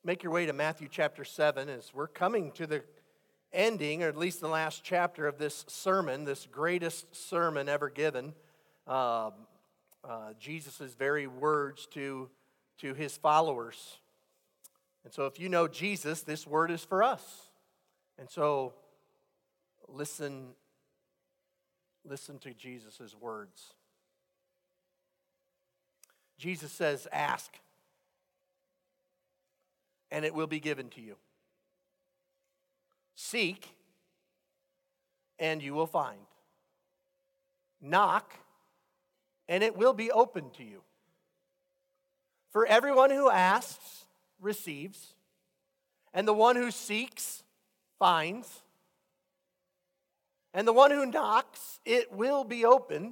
Make your way to Matthew chapter 7 as we're coming to the ending, or at least the last chapter of this sermon, this greatest sermon ever given. Jesus' very words to his followers. And so if you know Jesus, this word is for us. And so listen to Jesus' words. Jesus says, ask, and it will be given to you. Seek, and you will find. Knock, and it will be opened to you. For everyone who asks receives, and the one who seeks finds, and the one who knocks, it will be opened.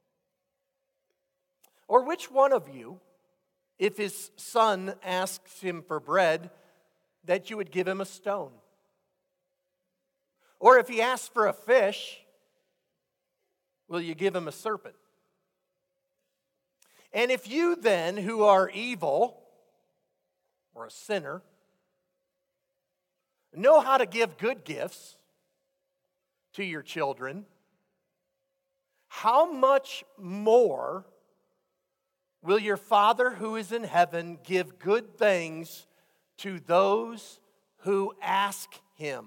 Or which one of you, if his son asks him for bread, that you would give him a stone? Or if he asks for a fish, will you give him a serpent? And if you then, who are evil, or a sinner, know how to give good gifts to your children, how much more will your Father who is in heaven give good things to those who ask him?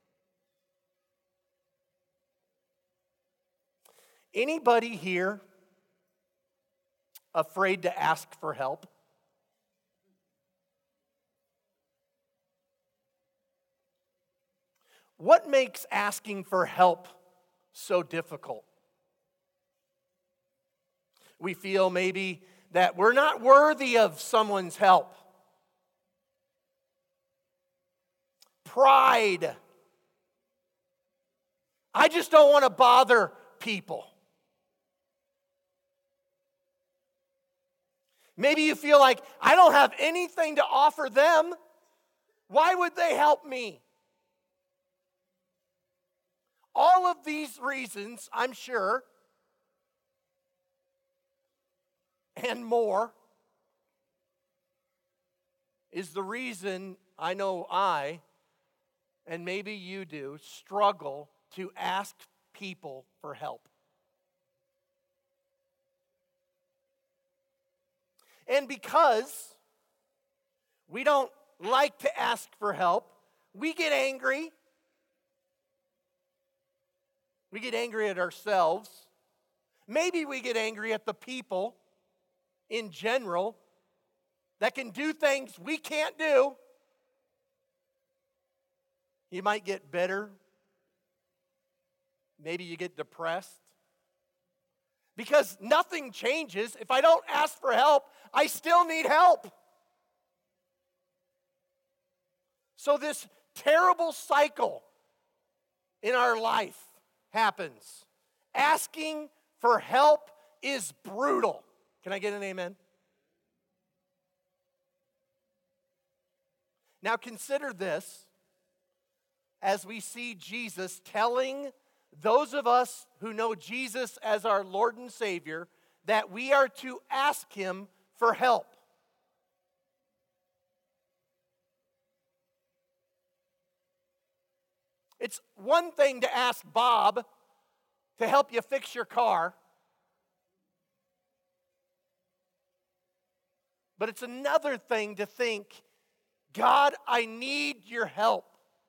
Anybody here afraid to ask for help? What makes asking for help so difficult? We feel maybe that we're not worthy of someone's help. Pride. I just don't want to bother people. Maybe you feel like, I don't have anything to offer them. Why would they help me? All of these reasons, I'm sure, and more, is the reason I know and maybe you do, struggle to ask people for help. And because we don't like to ask for help, we get angry. We get angry at ourselves. Maybe we get angry at the people in general that can do things we can't do. You might get bitter. Maybe you get depressed. Because nothing changes. If I don't ask for help, I still need help. So this terrible cycle in our life happens. Asking for help is brutal. Can I get an amen? Now consider this as we see Jesus telling those of us who know Jesus as our Lord and Savior that we are to ask him for help. It's one thing to ask Bob to help you fix your car, but it's another thing to think, God, I need your help.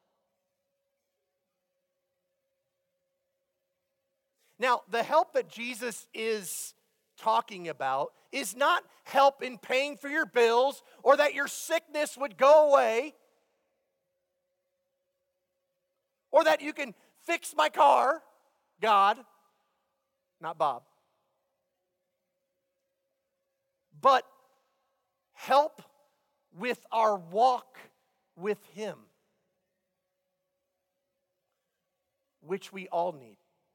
Now, the help that Jesus is talking about is not help in paying for your bills or that your sickness would go away or that you can fix my car, God, not Bob. But help with our walk with him, which we all need.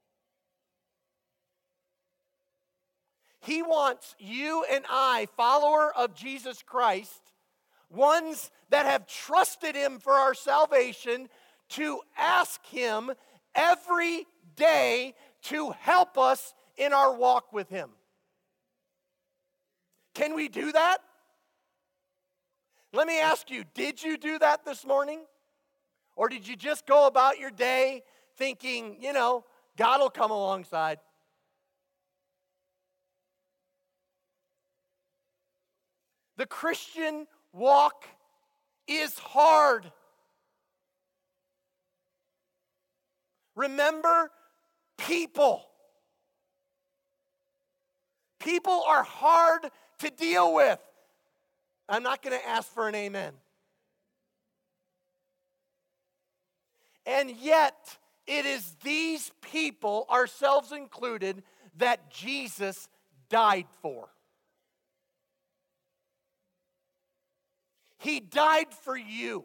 He wants you and I, follower of Jesus Christ, ones that have trusted him for our salvation, to ask him every day to help us in our walk with him. Can we do that? Let me ask you, did you do that this morning? Or did you just go about your day thinking, God will come alongside? The Christian walk is hard. Remember, people. People are hard to deal with. I'm not going to ask for an amen. And yet, it is these people, ourselves included, that Jesus died for. He died for you.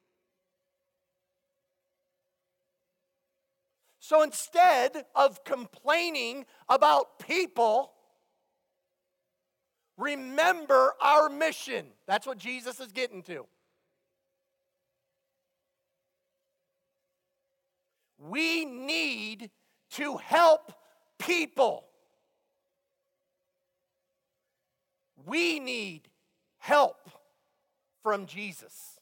So instead of complaining about people, remember our mission. That's what Jesus is getting to. We need to help people. We need help from Jesus.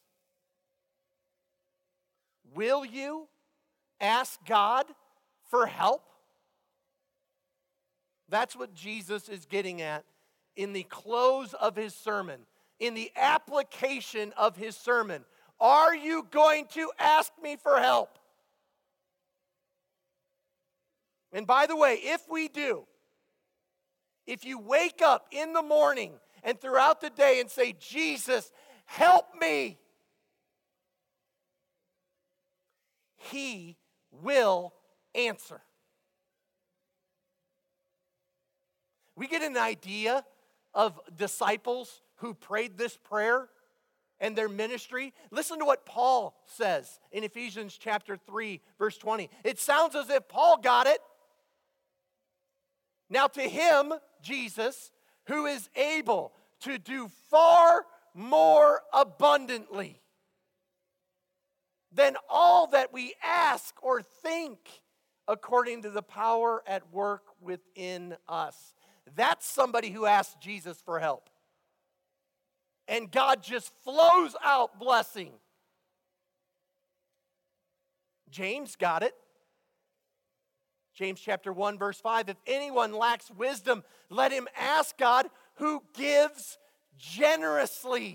Will you ask God for help? That's what Jesus is getting at in the close of his sermon, in the application of his sermon. Are you going to ask me for help? And by the way, if we do, if you wake up in the morning and throughout the day and say, Jesus, help me, he will answer. We get an idea of disciples who prayed this prayer and their ministry. Listen to what Paul says in Ephesians chapter 3, verse 20. It sounds as if Paul got it. Now to him, Jesus, who is able to do far more abundantly than all that we ask or think, according to the power at work within us. That's somebody who asks Jesus for help. And God just flows out blessing. James got it. James chapter 1, verse 5, if anyone lacks wisdom, let him ask God, who gives generously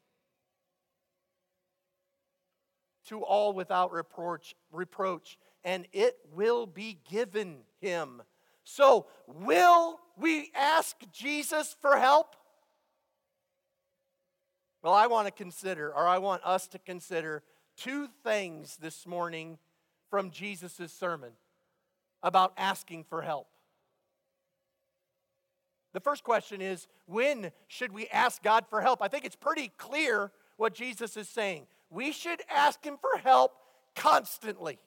to all without reproach, and it will be given him. So, will we ask Jesus for help? Well, I want us to consider two things this morning from Jesus' sermon about asking for help. The first question is, when should we ask God for help? I think it's pretty clear what Jesus is saying. We should ask him for help constantly.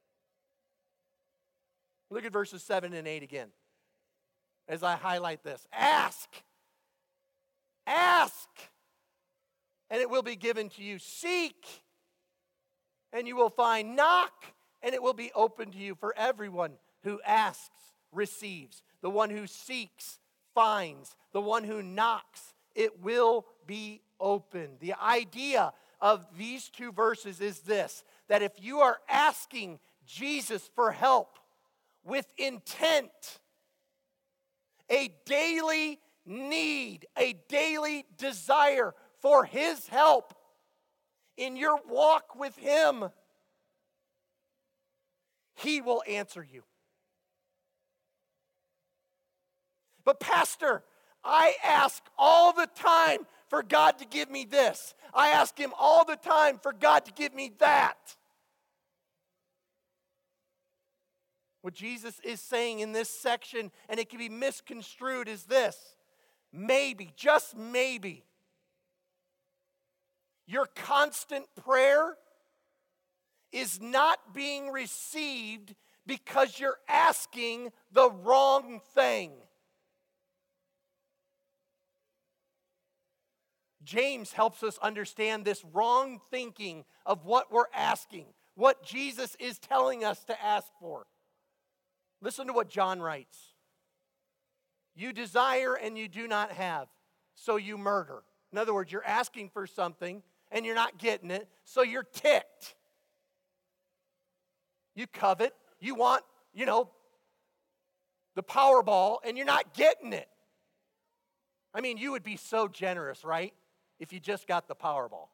Look at verses 7 and 8 again as I highlight this. Ask, and it will be given to you. Seek, and you will find. Knock, and it will be open to you. For everyone who asks receives. The one who seeks finds. The one who knocks, it will be open. The idea of these two verses is this, that if you are asking Jesus for help with intent, a daily need, a daily desire for his help in your walk with him, he will answer you. But Pastor, I ask all the time for God to give me this. I ask him all the time for God to give me that. What Jesus is saying in this section, and it can be misconstrued, is this. Maybe, just maybe, your constant prayer is not being received because you're asking the wrong thing. James helps us understand this wrong thinking of what we're asking, what Jesus is telling us to ask for. Listen to what John writes. You desire and you do not have, so you murder. In other words, you're asking for something and you're not getting it, so you're ticked. You covet, you want, the Powerball, and you're not getting it. I mean, you would be so generous, right, if you just got the Powerball.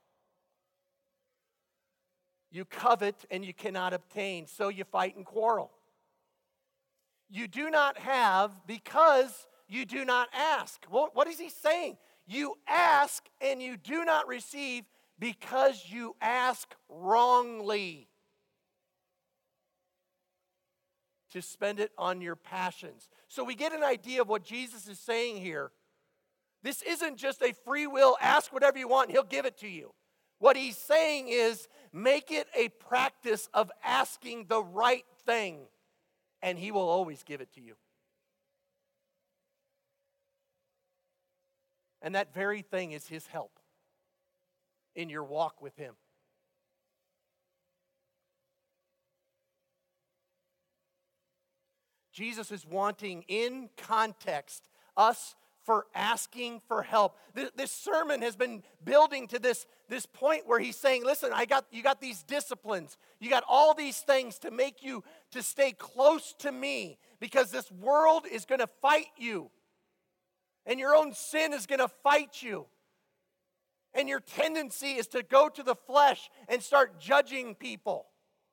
You covet and you cannot obtain, so you fight and quarrel. You do not have because you do not ask. Well, what is he saying? You ask and you do not receive because you ask wrongly to spend it on your passions. So we get an idea of what Jesus is saying here. This isn't just a free will, ask whatever you want and he'll give it to you. What he's saying is make it a practice of asking the right thing and he will always give it to you. And that very thing is his help in your walk with him. Jesus is wanting, in context, us for asking for help. This sermon has been building to this point where he's saying, listen, you got these disciplines. You got all these things to make you to stay close to me because this world is going to fight you. And your own sin is going to fight you. And your tendency is to go to the flesh and start judging people.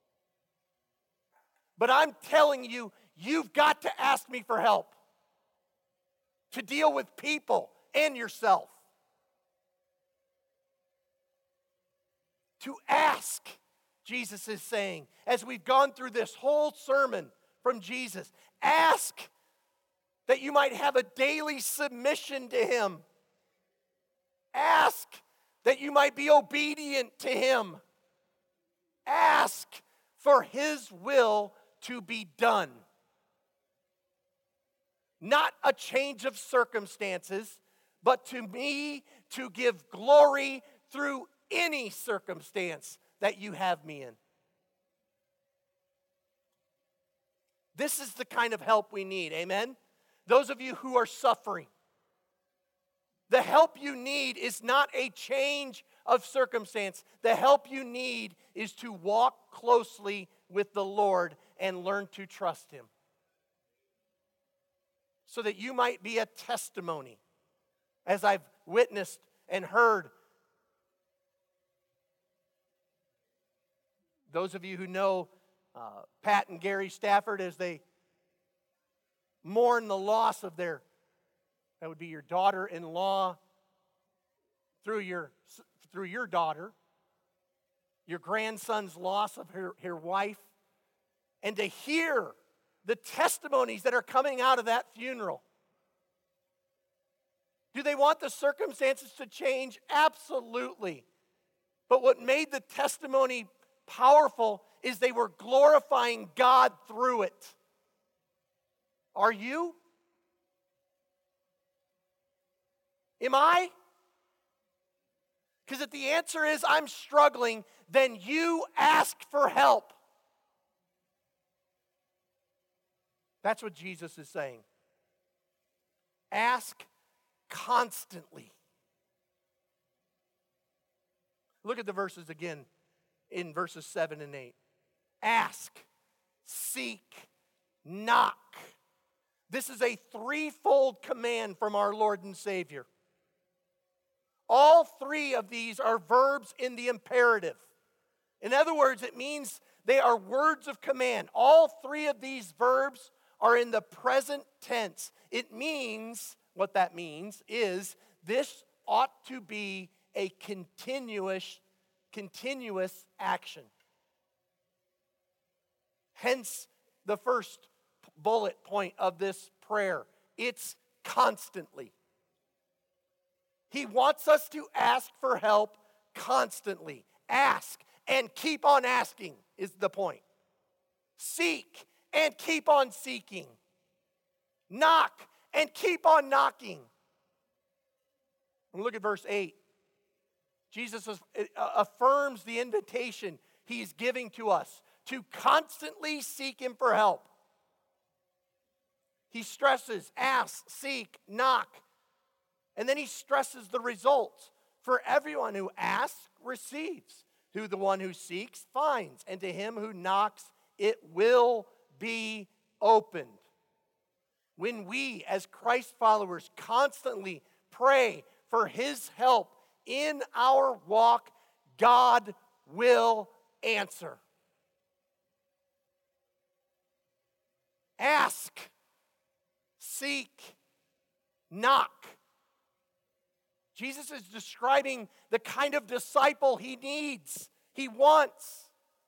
But I'm telling you, you've got to ask me for help to deal with people and yourself. To ask, Jesus is saying, as we've gone through this whole sermon from Jesus, ask that you might have a daily submission to him. Ask that you might be obedient to him. Ask for his will to be done. Not a change of circumstances, but to me to give glory through any circumstance that you have me in. This is the kind of help we need, amen? Those of you who are suffering, the help you need is not a change of circumstance. The help you need is to walk closely with the Lord and learn to trust him. So that you might be a testimony, as I've witnessed and heard. Those of you who know Pat and Gary Stafford as they mourn the loss of that would be your daughter-in-law through your daughter, your grandson's loss of her wife, and to hear the testimonies that are coming out of that funeral. Do they want the circumstances to change? Absolutely. But what made the testimony powerful is they were glorifying God through it. Are you? Am I? Because if the answer is I'm struggling, then you ask for help. That's what Jesus is saying. Ask constantly. Look at the verses again in verses 7 and 8. Ask, seek, knock. This is a threefold command from our Lord and Savior. All three of these are verbs in the imperative. In other words, it means they are words of command. All three of these verbs are in the present tense. It means, what that means is this ought to be a continuous action. Hence the first bullet point of this prayer. It's constantly. He wants us to ask for help constantly. Ask and keep on asking is the point. Seek and keep on seeking. Knock and keep on knocking. And look at verse 8. Jesus affirms the invitation he's giving to us to constantly seek him for help. He stresses, ask, seek, knock. And then he stresses the results. For everyone who asks, receives. To the one who seeks, finds. And to him who knocks, it will be opened. When we, as Christ followers, constantly pray for his help in our walk, God will answer. Ask, seek, knock. Jesus is describing the kind of disciple he needs, he wants.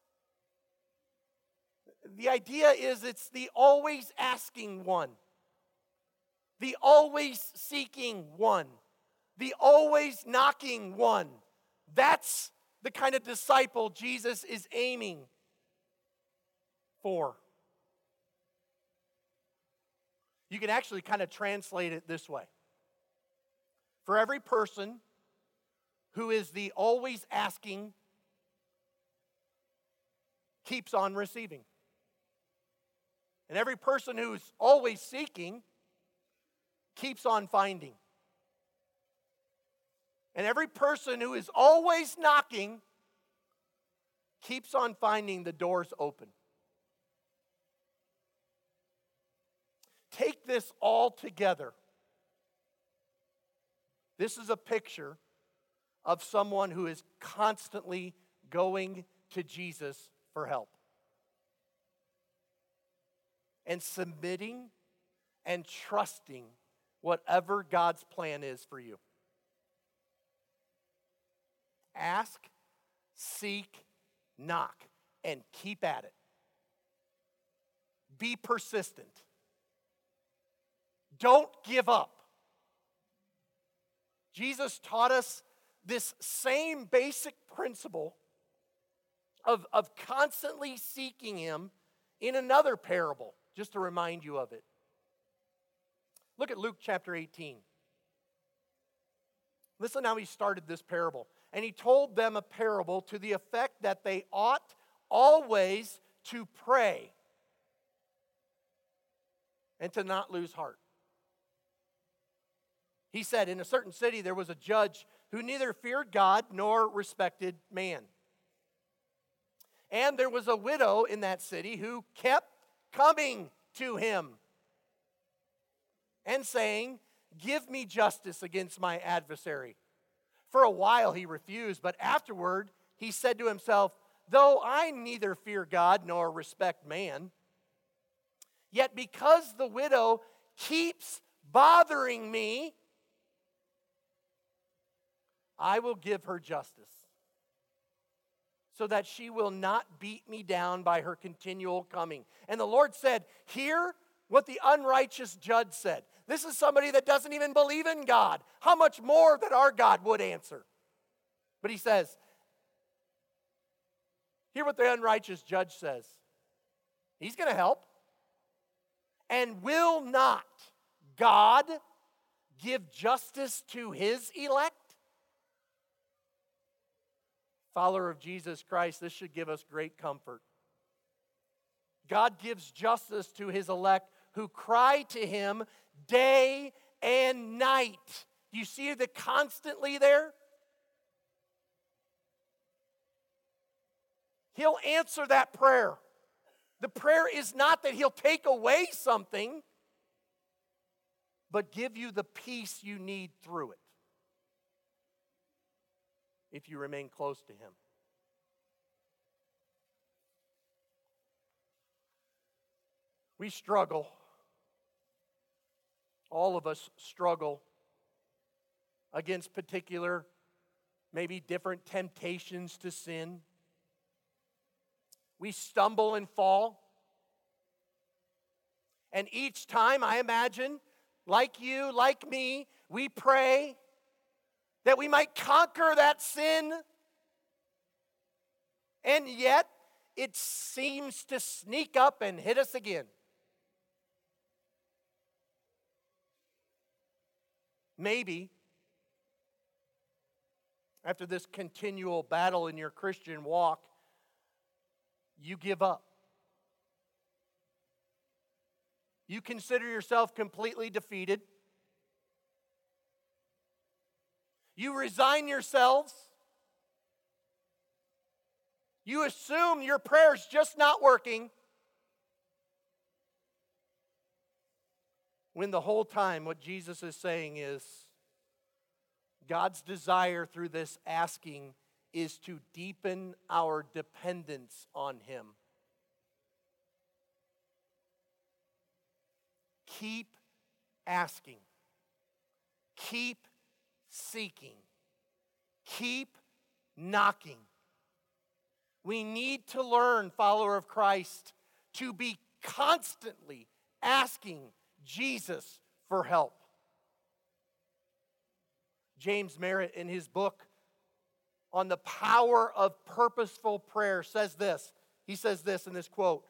The idea is it's the always asking one, the always seeking one, the always knocking one. That's the kind of disciple Jesus is aiming for. You can actually kind of translate it this way. For every person who is the always asking, keeps on receiving. And every person who's always seeking, keeps on finding. And every person who is always knocking, keeps on finding the doors open. Take this all together. This is a picture of someone who is constantly going to Jesus for help. And submitting and trusting whatever God's plan is for you. Ask, seek, knock, and keep at it. Be persistent. Don't give up. Jesus taught us this same basic principle of constantly seeking him in another parable, just to remind you of it. Look at Luke chapter 18. Listen how he started this parable. And he told them a parable to the effect that they ought always to pray and to not lose heart. He said, in a certain city there was a judge who neither feared God nor respected man. And there was a widow in that city who kept coming to him and saying, "Give me justice against my adversary." For a while he refused, but afterward he said to himself, "Though I neither fear God nor respect man, yet because the widow keeps bothering me, I will give her justice, so that she will not beat me down by her continual coming." And the Lord said, "Hear what the unrighteous judge said." This is somebody that doesn't even believe in God. How much more that our God would answer? But he says, hear what the unrighteous judge says. He's going to help. And will not God give justice to his elect? Follower of Jesus Christ, this should give us great comfort. God gives justice to his elect who cry to him day and night. Do you see the constantly there? He'll answer that prayer. The prayer is not that he'll take away something, but give you the peace you need through it, if you remain close to him. We struggle. All of us struggle against particular, maybe different temptations to sin. We stumble and fall. And each time, I imagine, like you, like me, we pray that we might conquer that sin. And yet, it seems to sneak up and hit us again. Maybe, after this continual battle in your Christian walk, you give up. You consider yourself completely defeated. You resign yourselves. You assume your prayer's just not working, when the whole time what Jesus is saying is God's desire through this asking is to deepen our dependence on Him. Keep asking. Keep seeking. Keep knocking. We need to learn, follower of Christ, to be constantly asking Jesus for help. James Merritt, in his book on the power of purposeful prayer, says this. He says this in this quote,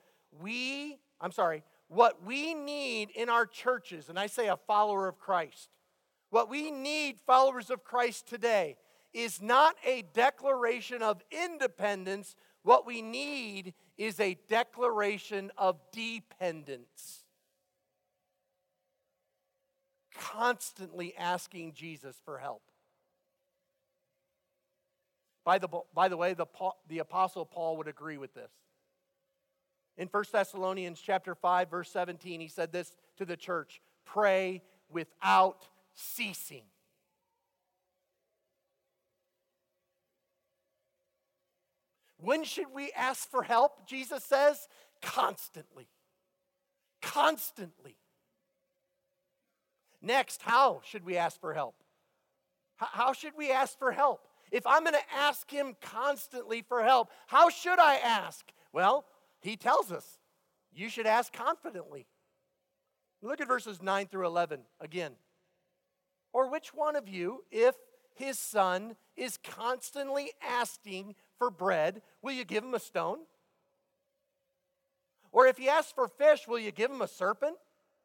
what we need in our churches, and I say a follower of Christ, what we need, followers of Christ today, is not a declaration of independence. What we need is a declaration of dependence. Constantly asking Jesus for help. By the way, the Apostle Paul would agree with this. In 1 Thessalonians chapter 5, verse 17, he said this to the church, pray without ceasing. When should we ask for help? Jesus says, constantly. Constantly. Next, how should we ask for help? How should we ask for help? If I'm going to ask Him constantly for help, how should I ask? Well, He tells us, you should ask confidently. Look at verses 9 through 11 again. Or which one of you, if his son is constantly asking for bread, will you give him a stone? Or if he asks for fish, will you give him a serpent?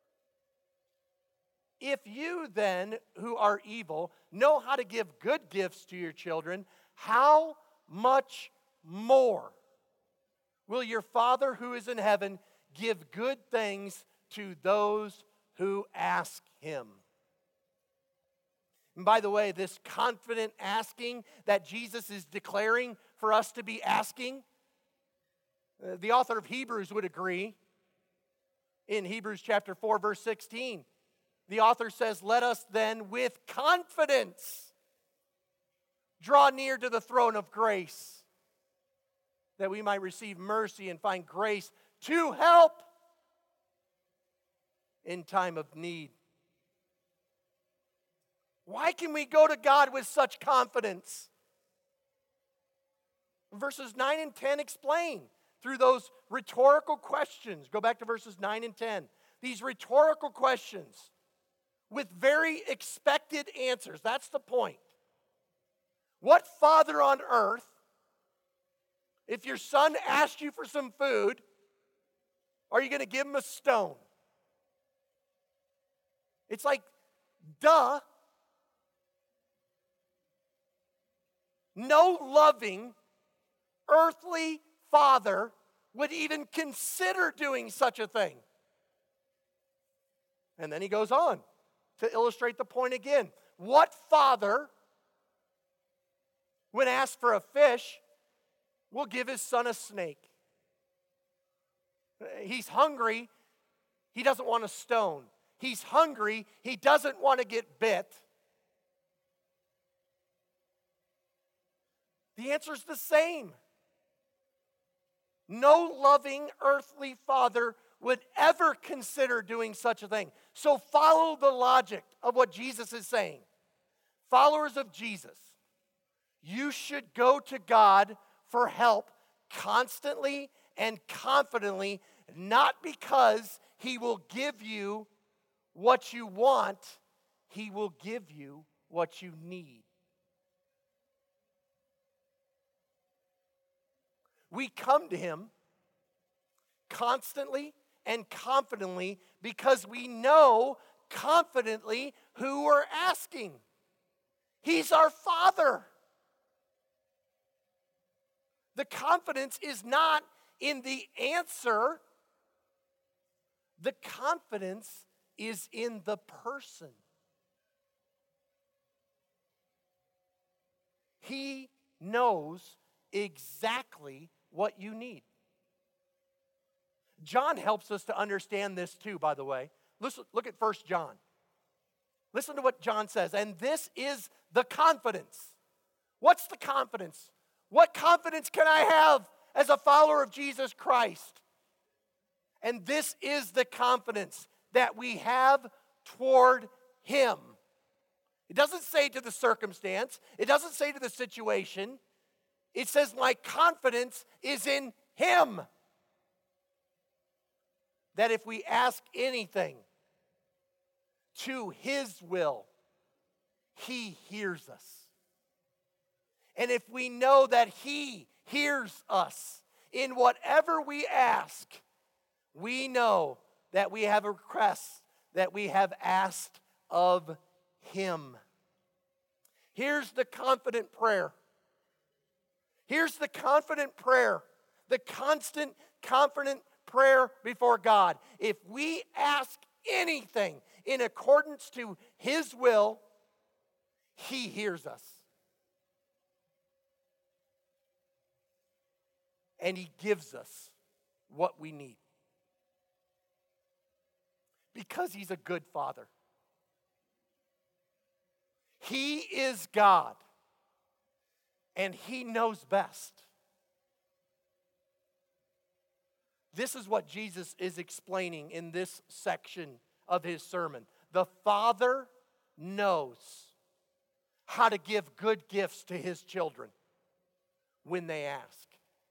If you then, who are evil, know how to give good gifts to your children, how much more will your Father who is in heaven give good things to those who ask Him? And by the way, this confident asking that Jesus is declaring for us to be asking, the author of Hebrews would agree. In Hebrews chapter 4, verse 16, the author says, let us then with confidence draw near to the throne of grace, that we might receive mercy and find grace to help in time of need. Why can we go to God with such confidence? Verses 9 and 10 explain through those rhetorical questions. Go back to verses 9 and 10. These rhetorical questions with very expected answers. That's the point. What father on earth, if your son asked you for some food, are you going to give him a stone? It's like, duh. No loving earthly father would even consider doing such a thing. And then he goes on to illustrate the point again. What father, when asked for a fish, will give his son a snake? He's hungry. He doesn't want a stone. He's hungry. He doesn't want to get bit. The answer's the same. No loving earthly father would ever consider doing such a thing. So follow the logic of what Jesus is saying. Followers of Jesus, you should go to God for help constantly and confidently, not because He will give you what you want, He will give you what you need. We come to Him constantly and confidently because we know confidently who we're asking. He's our Father. The confidence is not in the answer. The confidence is in the person. He knows exactly what you need. John helps us to understand this too, by the way. Listen, look at 1 John. Listen to what John says. And this is the confidence. What's the confidence? What confidence can I have as a follower of Jesus Christ? And this is the confidence that we have toward Him. It doesn't say to the circumstance. It doesn't say to the situation. It says my confidence is in Him. That if we ask anything to His will, He hears us. And if we know that He hears us in whatever we ask, we know that we have a request that we have asked of Him. Here's the confident prayer. Here's the confident prayer. The constant, confident prayer before God. If we ask anything in accordance to His will, He hears us. And He gives us what we need. Because He's a good Father. He is God. And He knows best. This is what Jesus is explaining in this section of His sermon. The Father knows how to give good gifts to His children when they ask.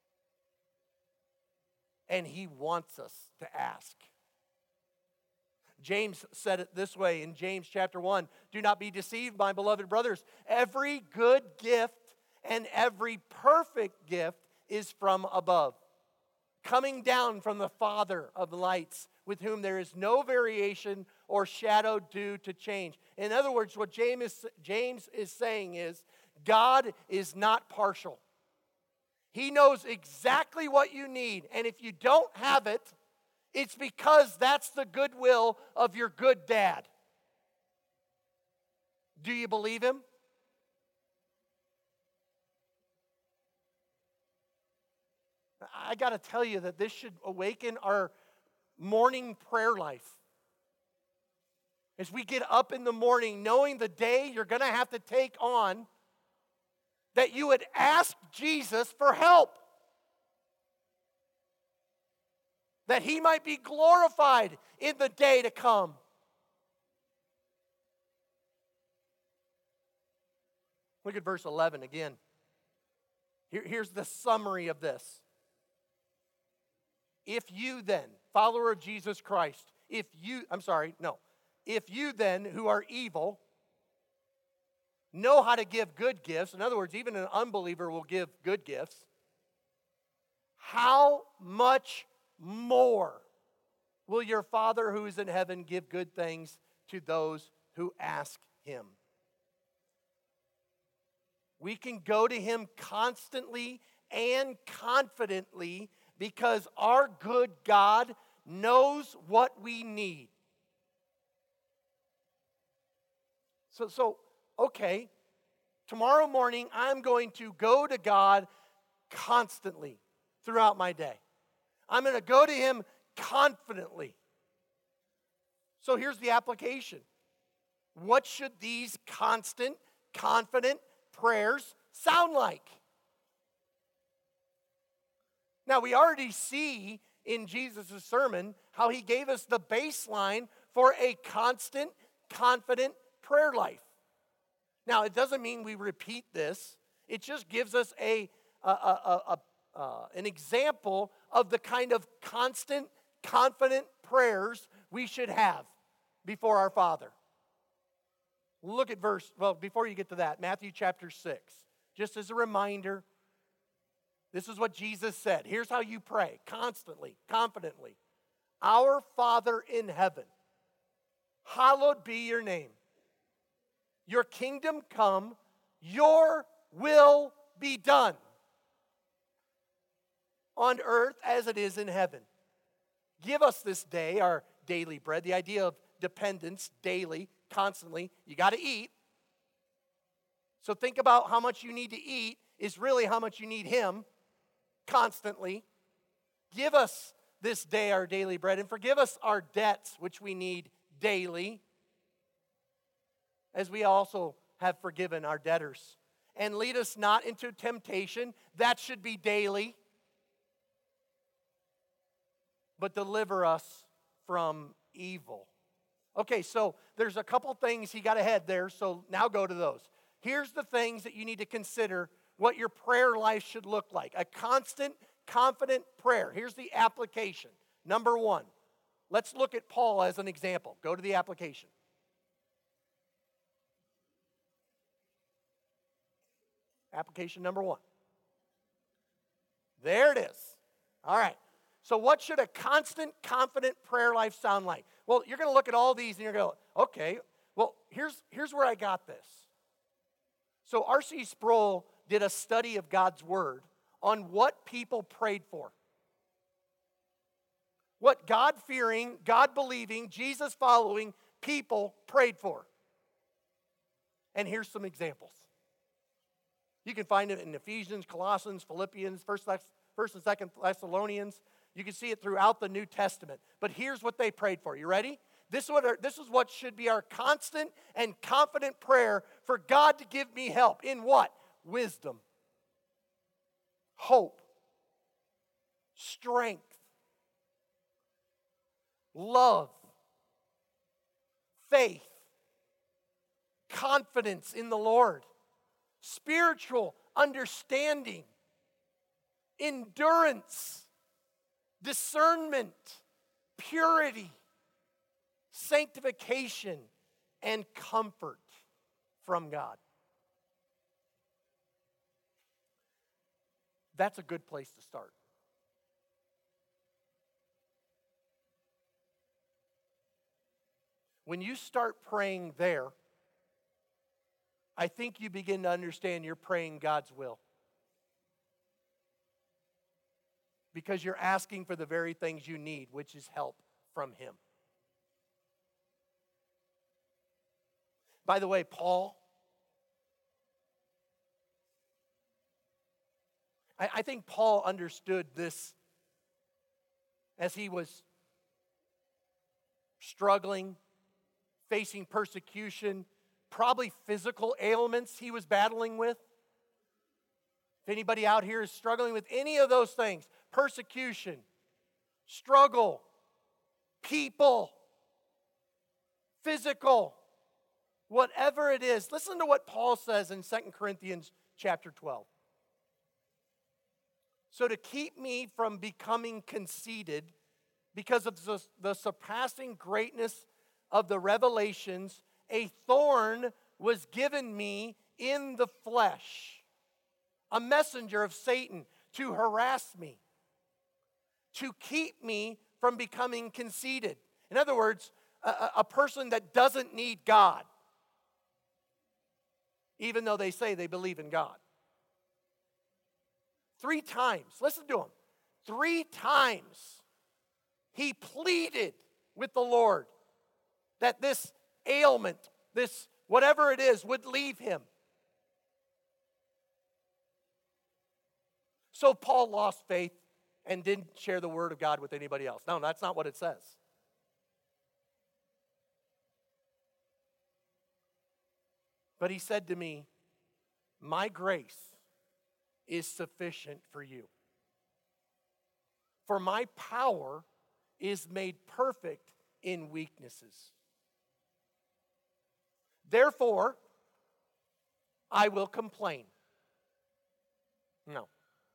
And He wants us to ask. James said it this way in James chapter 1. Do not be deceived, my beloved brothers. Every good gift and every perfect gift is from above, coming down from the Father of lights, with whom there is no variation or shadow due to change. In other words, what James is saying is, God is not partial. He knows exactly what you need. And if you don't have it, it's because that's the goodwill of your good dad. Do you believe Him? I got to tell you that this should awaken our morning prayer life. As we get up in the morning, knowing the day you're going to have to take on, that you would ask Jesus for help. That He might be glorified in the day to come. Look at verse 11 again. Here's the summary of this. If you then, follower of Jesus Christ, if you then, who are evil, know how to give good gifts, in other words, even an unbeliever will give good gifts, how much more will your Father who is in heaven give good things to those who ask Him? We can go to Him constantly and confidently because our good God knows what we need. So, okay, tomorrow morning I'm going to go to God constantly throughout my day. I'm going to go to Him confidently. So here's the application. What should these constant, confident prayers sound like? Now, we already see in Jesus' sermon how He gave us the baseline for a constant, confident prayer life. Now, it doesn't mean we repeat this. It just gives us an example of the kind of constant, confident prayers we should have before our Father. Look at before you get to that, Matthew chapter 6. Just as a reminder, this is what Jesus said. Here's how you pray constantly, confidently. Our Father in heaven, hallowed be your name. Your kingdom come, your will be done on earth as it is in heaven. Give us this day our daily bread. The idea of dependence, daily, constantly. You got to eat. So think about how much you need to eat is really how much you need Him constantly. Give us this day our daily bread, and forgive us our debts, which we need daily, as we also have forgiven our debtors. And lead us not into temptation. That should be daily. But deliver us from evil. Okay, so there's a couple things he got ahead there, so now go to those. Here's the things that you need to consider what your prayer life should look like. A constant, confident prayer. Here's the application. Number one, let's look at Paul as an example. Go to the application. Application number one. There it is. All right. So what should a constant, confident prayer life sound like? Well, you're going to look at all these and you're going to go, okay, well, here's where I got this. So R.C. Sproul did a study of God's Word on what people prayed for. What God-fearing, God-believing, Jesus-following people prayed for. And here's some examples. You can find it in Ephesians, Colossians, Philippians, 1st and 2nd Thessalonians. You can see it throughout the New Testament. But here's what they prayed for. You ready? This is what should be our constant and confident prayer for God to give me help. In what? Wisdom, hope, strength, love, faith, confidence in the Lord, spiritual understanding, endurance, discernment, purity, sanctification, and comfort from God. That's a good place to start. When you start praying there, I think you begin to understand you're praying God's will. Because you're asking for the very things you need, which is help from Him. By the way, Paul, I think Paul understood this as he was struggling, facing persecution, probably physical ailments he was battling with. If anybody out here is struggling with any of those things, persecution, struggle, people, physical, whatever it is, listen to what Paul says in 2 Corinthians chapter 12. So to keep me from becoming conceited because of the surpassing greatness of the revelations, a thorn was given me in the flesh, a messenger of Satan to harass me, to keep me from becoming conceited. In other words, a person that doesn't need God, even though they say they believe in God. 3 times, listen to him, 3 times he pleaded with the Lord that this ailment, this whatever it is, would leave him. So Paul lost faith and didn't share the word of God with anybody else. No, that's not what it says. But he said to me, my grace is sufficient for you. For my power is made perfect in weaknesses. Therefore, I will complain. No.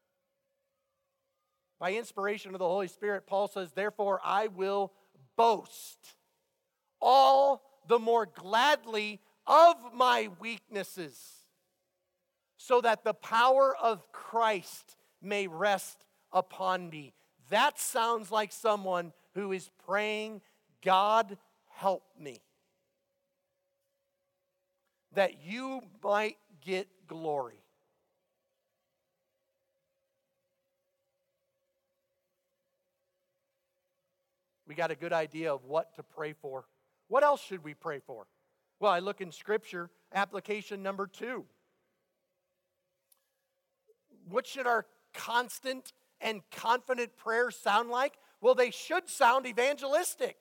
By inspiration of the Holy Spirit, Paul says, therefore I will boast all the more gladly of my weaknesses, so that the power of Christ may rest upon me. That sounds like someone who is praying, God, help me, that you might get glory. We got a good idea of what to pray for. What else should we pray for? Well, I look in Scripture, application number 2. What should our constant and confident prayers sound like? Well, they should sound evangelistic.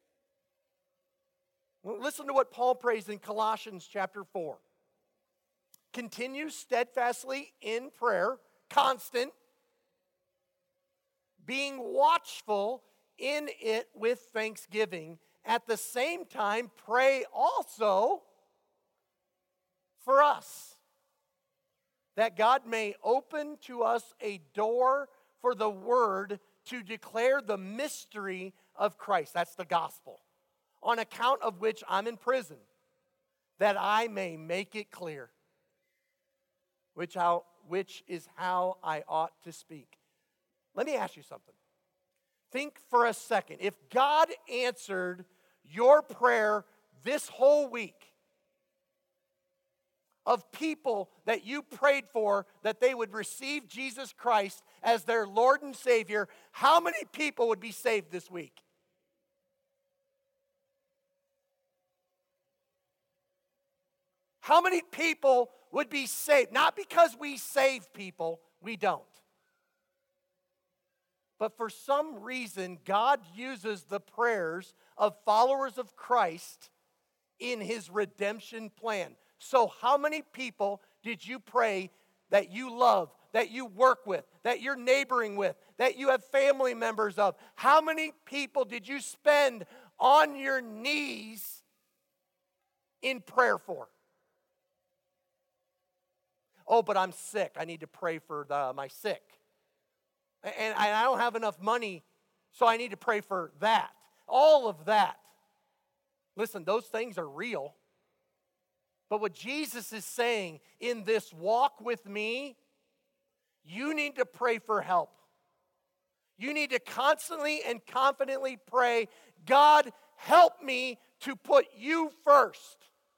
Well, listen to what Paul prays in Colossians chapter 4. Continue steadfastly in prayer, constant, being watchful in it with thanksgiving. At the same time, pray also for us, that God may open to us a door for the word to declare the mystery of Christ. That's the gospel. On account of which I'm in prison, that I may make it clear, which is how I ought to speak. Let me ask you something. Think for a second. If God answered your prayer this whole week of people that you prayed for that they would receive Jesus Christ as their Lord and Savior, how many people would be saved this week? How many people would be saved? Not because we save people, we don't. But for some reason, God uses the prayers of followers of Christ in His redemption plan. So how many people did you pray that you love, that you work with, that you're neighboring with, that you have family members of? How many people did you spend on your knees in prayer for? Oh, but I'm sick. I need to pray for my sick. And I don't have enough money, so I need to pray for that. All of that. Listen, those things are real. But what Jesus is saying in this walk with me, you need to pray for help. You need to constantly and confidently pray, God, help me to put you first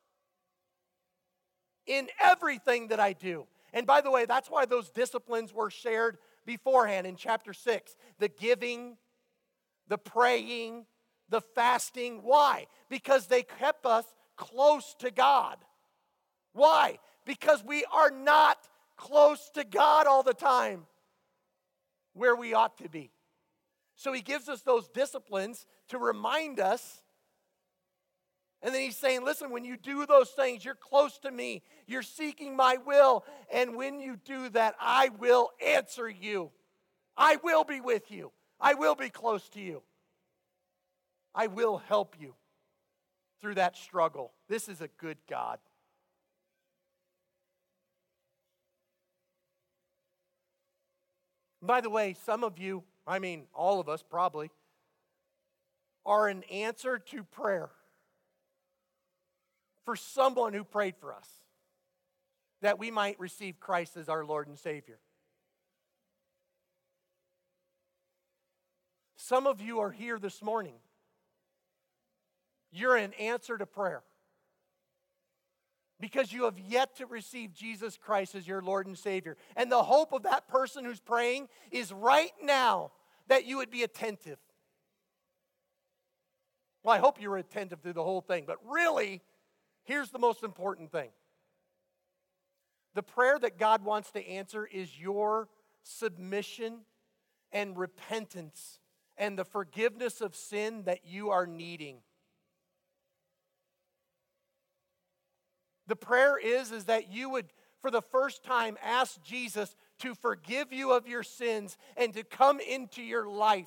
in everything that I do. And by the way, that's why those disciplines were shared beforehand in chapter 6. The giving, the praying, the fasting. Why? Because they kept us close to God. Why? Because we are not close to God all the time where we ought to be. So He gives us those disciplines to remind us. And then He's saying, listen, when you do those things, you're close to me. You're seeking my will. And when you do that, I will answer you. I will be with you. I will be close to you. I will help you through that struggle. This is a good God. By the way, some of you, all of us probably, are an answer to prayer for someone who prayed for us, that we might receive Christ as our Lord and Savior. Some of you are here this morning. You're an answer to prayer because you have yet to receive Jesus Christ as your Lord and Savior. And the hope of that person who's praying is right now that you would be attentive. Well, I hope you were attentive through the whole thing, but really, here's the most important thing. The prayer that God wants to answer is your submission and repentance and the forgiveness of sin that you are needing. The prayer is that you would, for the first time, ask Jesus to forgive you of your sins and to come into your life.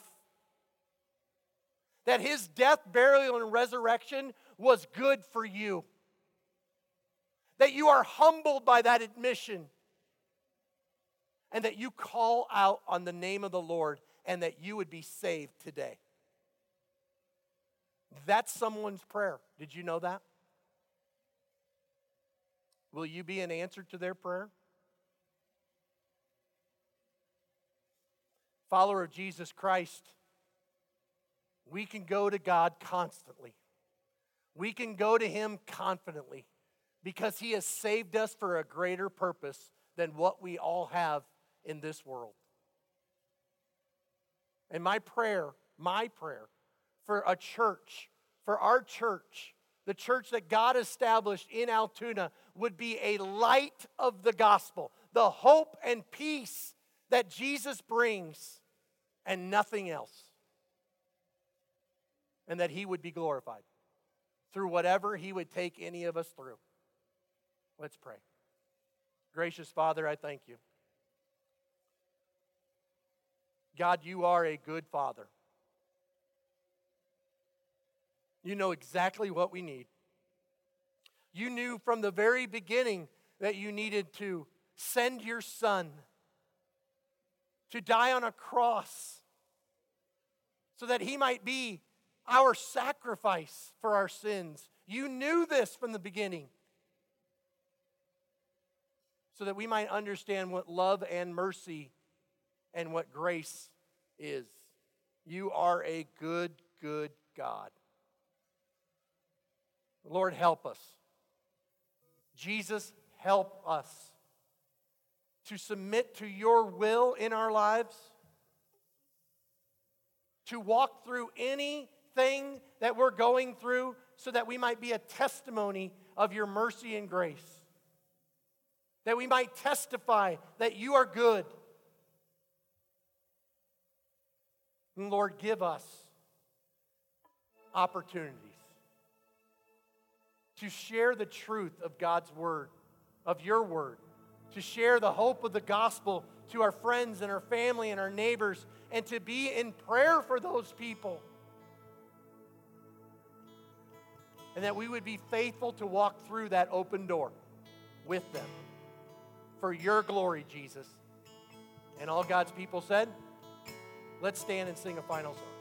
That His death, burial, and resurrection was good for you. That you are humbled by that admission. And that you call out on the name of the Lord and that you would be saved today. That's someone's prayer. Did you know that? Will you be an answer to their prayer? Follower of Jesus Christ, we can go to God constantly. We can go to Him confidently because He has saved us for a greater purpose than what we all have in this world. And my prayer for a church, for our church, the church that God established in Altoona, would be a light of the gospel. the hope and peace that Jesus brings and nothing else. And that He would be glorified through whatever He would take any of us through. Let's pray. Gracious Father, I thank you. God, you are a good Father. You know exactly what we need. You knew from the very beginning that you needed to send your Son to die on a cross so that He might be our sacrifice for our sins. You knew this from the beginning so that we might understand what love and mercy and what grace is. You are a good, good God. Lord, help us. Jesus, help us to submit to your will in our lives, to walk through anything that we're going through so that we might be a testimony of your mercy and grace, that we might testify that you are good. And Lord, give us opportunities to share the truth of God's word, of your word, to share the hope of the gospel to our friends and our family and our neighbors, and to be in prayer for those people. And that we would be faithful to walk through that open door with them. For your glory, Jesus. And all God's people said, let's stand and sing a final song.